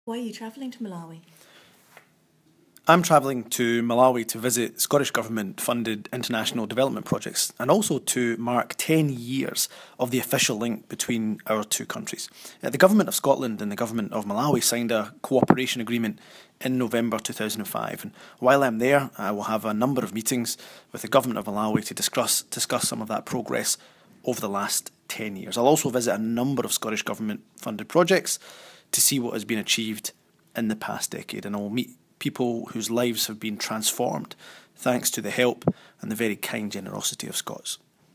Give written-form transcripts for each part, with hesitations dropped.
Why are you travelling to Malawi? I'm travelling to Malawi to visit Scottish Government-funded international development projects and also to mark 10 years of the official link between our two countries. The Government of Scotland and the Government of Malawi signed a cooperation agreement in November 2005. And while I'm there, I will have a number of meetings with the Government of Malawi to discuss some of that progress over the last 10 years. I'll also visit a number of Scottish Government-funded projects to see what has been achieved in the past decade, and I will meet people whose lives have been transformed thanks to the help and the very kind generosity of Scots.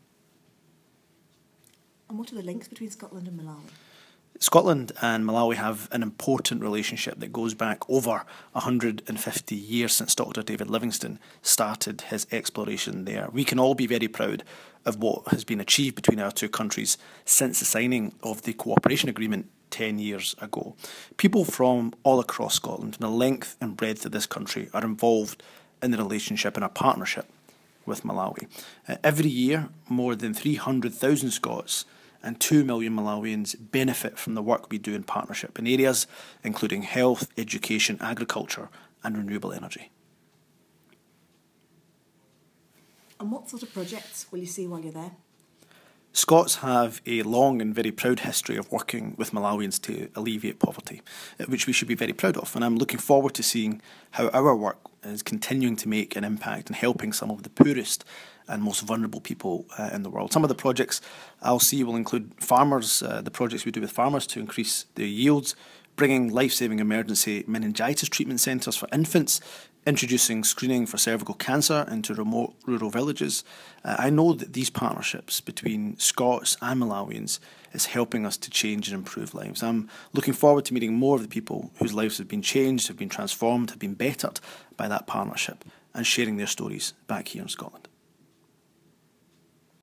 And what are the links between Scotland and Malawi? Scotland and Malawi have an important relationship that goes back over 150 years since Dr. David Livingstone started his exploration there. We can all be very proud of what has been achieved between our two countries since the signing of the cooperation agreement 10 years ago. People from all across Scotland, and the length and breadth of this country, are involved in the relationship and our partnership with Malawi. Every year, more than 300,000 Scots and 2 million Malawians benefit from the work we do in partnership in areas including health, education, agriculture and renewable energy. And what sort of projects will you see while you're there? Scots have a long and very proud history of working with Malawians to alleviate poverty, which we should be very proud of. And I'm looking forward to seeing how our work is continuing to make an impact and helping some of the poorest and most vulnerable people in the world. Some of the projects I'll see will include farmers, the projects we do with farmers to increase their yields, bringing life-saving emergency meningitis treatment centres for infants, introducing screening for cervical cancer into remote rural villages. I know that these partnerships between Scots and Malawians is helping us to change and improve lives. I'm looking forward to meeting more of the people whose lives have been changed, have been transformed, have been bettered by that partnership and sharing their stories back here in Scotland.